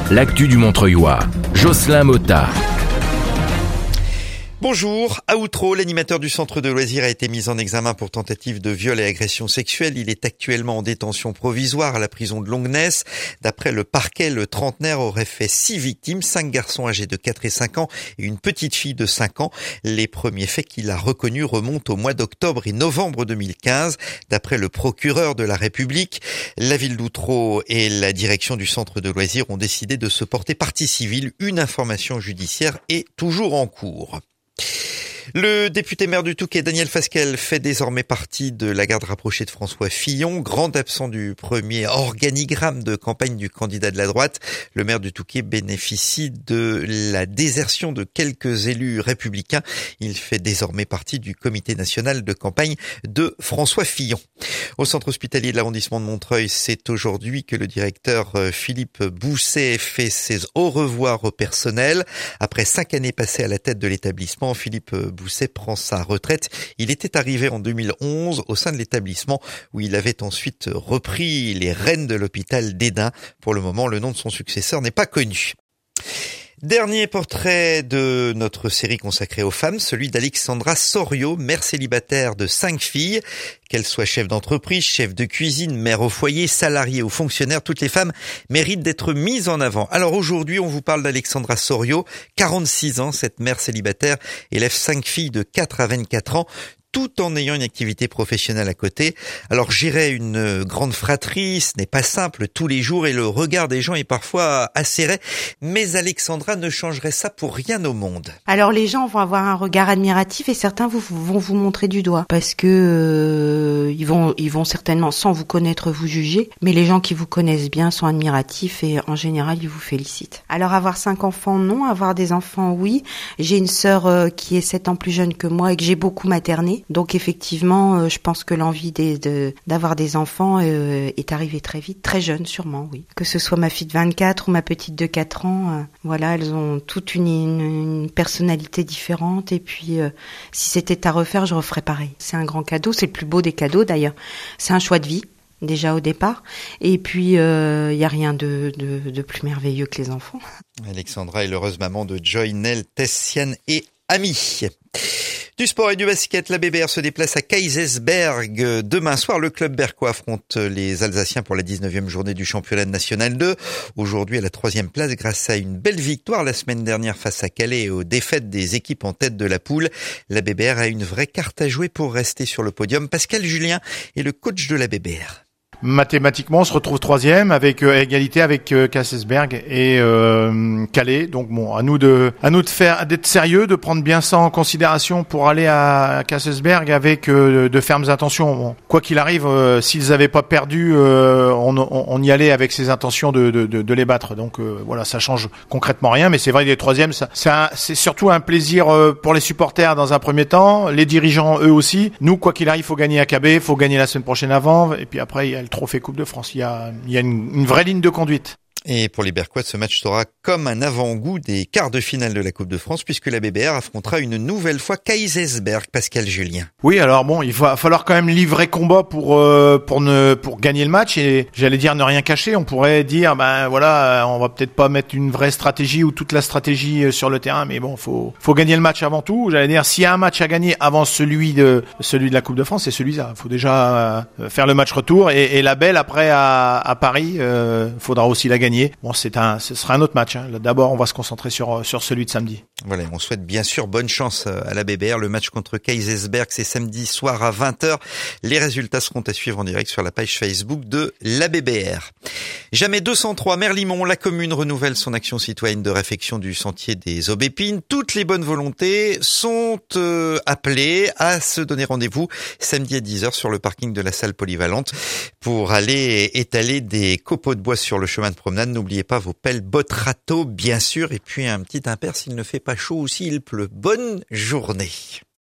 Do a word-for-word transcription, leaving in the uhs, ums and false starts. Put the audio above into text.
l'actu du Montreuilois. Jocelyn Motta. Bonjour, à Outreau, l'animateur du centre de loisirs a été mis en examen pour tentative de viol et agression sexuelle. Il est actuellement en détention provisoire à la prison de Longuenesse. D'après le parquet, le trentenaire aurait fait six victimes, cinq garçons âgés de quatre et cinq ans et une petite fille de cinq ans. Les premiers faits qu'il a reconnus remontent au mois d'octobre et novembre deux mille quinze. D'après le procureur de la République, la ville d'Outreau et la direction du centre de loisirs ont décidé de se porter partie civile. Une information judiciaire est toujours en cours. Le député maire du Touquet, Daniel Fasquelle, fait désormais partie de la garde rapprochée de François Fillon, grand absent du premier organigramme de campagne du candidat de la droite. Le maire du Touquet bénéficie de la désertion de quelques élus républicains. Il fait désormais partie du comité national de campagne de François Fillon. Au centre hospitalier de l'arrondissement de Montreuil, c'est aujourd'hui que le directeur Philippe Bousset fait ses au revoir au personnel. Après cinq années passées à la tête de l'établissement, Philippe Bousset prend sa retraite. Il était arrivé en deux mille onze au sein de l'établissement où il avait ensuite repris les rênes de l'hôpital d'Esdin. Pour le moment, le nom de son successeur n'est pas connu. Dernier portrait de notre série consacrée aux femmes, celui d'Alexandra Sorio, mère célibataire de cinq filles. Qu'elle soit chef d'entreprise, chef de cuisine, mère au foyer, salariée ou fonctionnaire, toutes les femmes méritent d'être mises en avant. Alors aujourd'hui, on vous parle d'Alexandra Sorio, quarante-six ans, cette mère célibataire élève cinq filles de quatre à vingt-quatre ans, tout en ayant une activité professionnelle à côté. Alors gérer une grande fratrie, ce n'est pas simple tous les jours et le regard des gens est parfois acéré, mais Alexandra ne changerait ça pour rien au monde. Alors les gens vont avoir un regard admiratif et certains vous, vont vous montrer du doigt parce que euh, ils vont ils vont certainement, sans vous connaître, vous juger, mais les gens qui vous connaissent bien sont admiratifs et en général ils vous félicitent. Alors avoir cinq enfants, non. Avoir des enfants, oui. J'ai une sœur euh, qui est sept ans plus jeune que moi et que j'ai beaucoup materné. Donc effectivement, euh, je pense que l'envie des, de, d'avoir des enfants euh, est arrivée très vite, très jeune sûrement, oui. Que ce soit ma fille de vingt-quatre ou ma petite de quatre ans, euh, voilà, elles ont toutes une, une, une personnalité différente et puis euh, si c'était à refaire, je referais pareil. C'est un grand cadeau, c'est le plus beau des cadeaux d'ailleurs. C'est un choix de vie. Déjà au départ, et puis il euh, y a rien de, de, de plus merveilleux que les enfants. Alexandra est l'heureuse maman de Joy, Nel, Tessiane et Ami. Du sport et du basket, la B B R se déplace à Kaysersberg. Demain soir, le club berquois affronte les Alsaciens pour la dix-neuvième journée du championnat national deux. Aujourd'hui à la troisième place grâce à une belle victoire la semaine dernière face à Calais et aux défaites des équipes en tête de la poule. La B B R a une vraie carte à jouer pour rester sur le podium. Pascal Julien est le coach de la B B R. Mathématiquement, on se retrouve troisième avec euh, égalité avec euh, Kaysersberg et euh, Calais. Donc bon, à nous de à nous de faire d'être sérieux, de prendre bien ça en considération pour aller à Kaysersberg avec euh, de fermes intentions. Bon, quoi qu'il arrive, euh, s'ils avaient pas perdu, euh, on, on, on y allait avec ces intentions de de, de, de les battre. Donc euh, voilà, ça change concrètement rien, mais c'est vrai que les troisièmes, ça, c'est, un, c'est surtout un plaisir euh, pour les supporters dans un premier temps, les dirigeants eux aussi. Nous, quoi qu'il arrive, faut gagner à K B, faut gagner la semaine prochaine à Vanves, et puis après il y a le trophée Coupe de France. Il y a, il y a une, une vraie ligne de conduite. Et pour les Berquois, ce match sera comme un avant-goût des quarts de finale de la Coupe de France puisque la B B R affrontera une nouvelle fois Kaysersberg. Pascal Julien. Oui, alors bon, il va falloir quand même livrer combat pour euh, pour ne pour gagner le match et j'allais dire ne rien cacher. On pourrait dire ben voilà, on va peut-être pas mettre une vraie stratégie ou toute la stratégie sur le terrain, mais bon, faut faut gagner le match avant tout. J'allais dire s'il y a un match à gagner avant celui de celui de la Coupe de France, c'est celui-là. Il faut déjà euh, faire le match retour et, et la belle après à à Paris, euh, faudra aussi la gagner. Bon, c'est un, ce sera un autre match. Hein. D'abord, on va se concentrer sur sur celui de samedi. Voilà, on souhaite bien sûr bonne chance à la B B R. Le match contre Kaysersberg, c'est samedi soir à vingt heures. Les résultats seront à suivre en direct sur la page Facebook de la B B R. Jamais deux cent trois, Merlimont, la commune renouvelle son action citoyenne de réfection du sentier des Aubépines. Toutes les bonnes volontés sont euh, appelées à se donner rendez-vous samedi à dix heures sur le parking de la salle polyvalente pour aller étaler des copeaux de bois sur le chemin de promenade. N'oubliez pas vos pelles, bottes, râteaux, bien sûr, et puis un petit impair s'il ne fait pas chaud ou s'il pleut. Bonne journée.